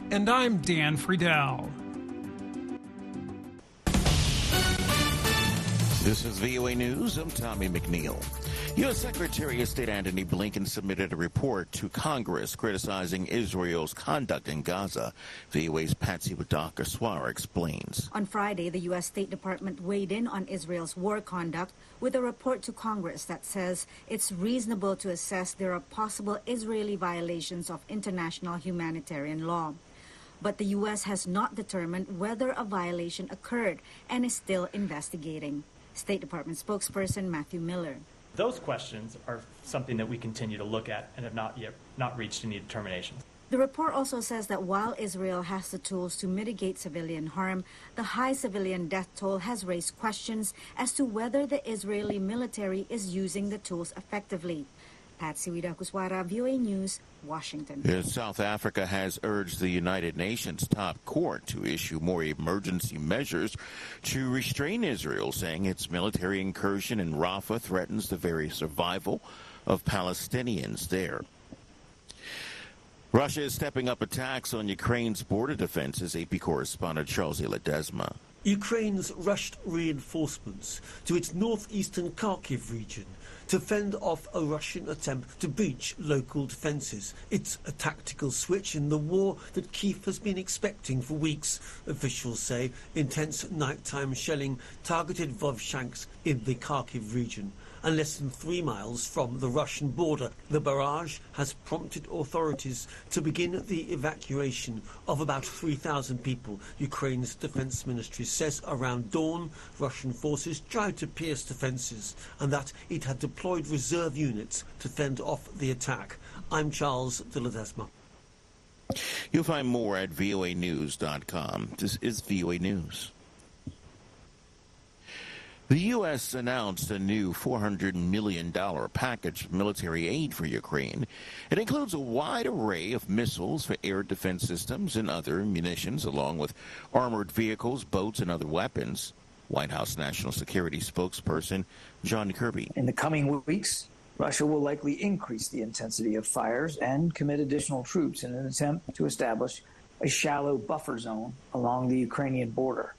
And I'm Dan Friedel. This is VOA News. I'm Tommy McNeil. U.S. Secretary of State Antony Blinken submitted a report to Congress criticizing Israel's conduct in Gaza. VOA's Patsy Wadakar-Swara explains. On Friday, the U.S. State Department weighed in on Israel's war conduct with a report to Congress that says it's reasonable to assess there are possible Israeli violations of international humanitarian law. But the U.S. has not determined whether a violation occurred and is still investigating. State Department spokesperson Matthew Miller. Those questions are something that we continue to look at and have not reached any determination. The report also says that while Israel has the tools to mitigate civilian harm, the high civilian death toll has raised questions as to whether the Israeli military is using the tools effectively. Patsy Wadakar-Swara, VOA News, Washington. South Africa has urged the United Nations top court to issue more emergency measures to restrain Israel, saying its military incursion in Rafah threatens the very survival of Palestinians there. Russia is stepping up attacks on Ukraine's border defenses, AP correspondent Charles Ledesma. Ukraine's rushed reinforcements to its northeastern Kharkiv region to fend off a Russian attempt to breach local defences. It's a tactical switch in the war that Kyiv has been expecting for weeks. Officials say intense nighttime shelling targeted Vovchansk in the Kharkiv region. And less than 3 miles from the Russian border, the barrage has prompted authorities to begin the evacuation of about 3,000 people. Ukraine's defense ministry says around dawn, Russian forces tried to pierce defenses and that it had deployed reserve units to fend off the attack. I'm Charles de Ledesma. You'll find more at voanews.com. This is VOA News. The U.S. announced a new $400 million package of military aid for Ukraine. It includes a wide array of missiles for air defense systems and other munitions, along with armored vehicles, boats, and other weapons. White House National Security spokesperson John Kirby. In the coming weeks, Russia will likely increase the intensity of fires and commit additional troops in an attempt to establish a shallow buffer zone along the Ukrainian border.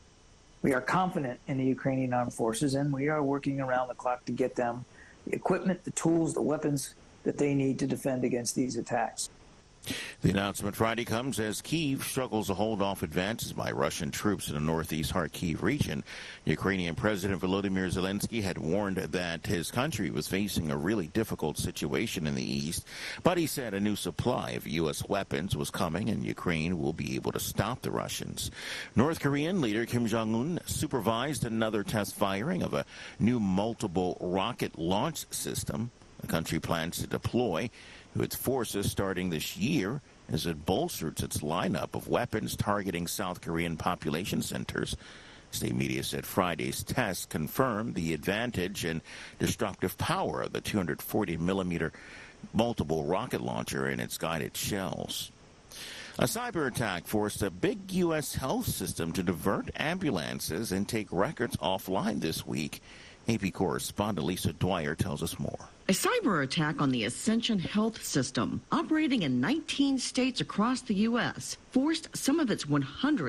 We are confident in the Ukrainian armed forces, and we are working around the clock to get them the equipment, the tools, the weapons that they need to defend against these attacks. The announcement Friday comes as Kyiv struggles to hold off advances by Russian troops in the northeast Kharkiv region. Ukrainian President Volodymyr Zelensky had warned that his country was facing a really difficult situation in the east, but he said a new supply of U.S. weapons was coming and Ukraine will be able to stop the Russians. North Korean leader Kim Jong-un supervised another test firing of a new multiple rocket launch system the country plans to deploy to its forces starting this year as it bolsters its lineup of weapons targeting South Korean population centers. State media said Friday's test confirmed the advantage and destructive power of the 240-millimeter multiple rocket launcher and its guided shells. A cyber attack forced a big U.S. health system to divert ambulances and take records offline this week. AP correspondent Lisa Dwyer tells us more. A cyber attack on the Ascension Health System, operating in 19 states across the U.S., forced some of its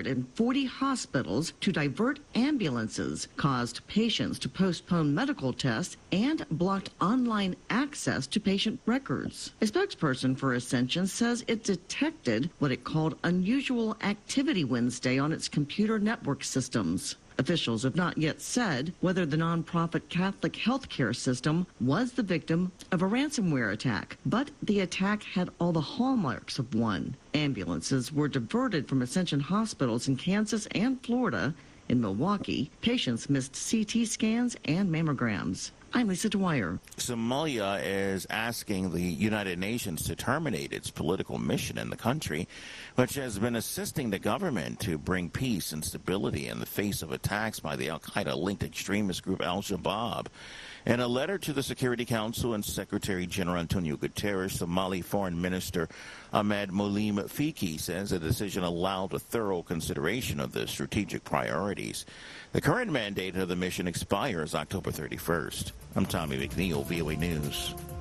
140 hospitals to divert ambulances, caused patients to postpone medical tests, and blocked online access to patient records. A spokesperson for Ascension says it detected what it called unusual activity Wednesday on its computer network systems. Officials have not yet said whether the nonprofit Catholic healthcare system was the victim of a ransomware attack, but the attack had all the hallmarks of one. Ambulances were diverted from Ascension hospitals in Kansas and Florida. In Milwaukee, patients missed CT scans and mammograms. I'm Lisa Dwyer. Somalia is asking the United Nations to terminate its political mission in the country, which has been assisting the government to bring peace and stability in the face of attacks by the al-Qaeda-linked extremist group al-Shabaab. In a letter to the Security Council and Secretary General Antonio Guterres, Somali Foreign Minister Ahmed Molim Fiki says the decision allowed a thorough consideration of the strategic priorities. The current mandate of the mission expires October 31st. I'm Tommy McNeil, VOA News.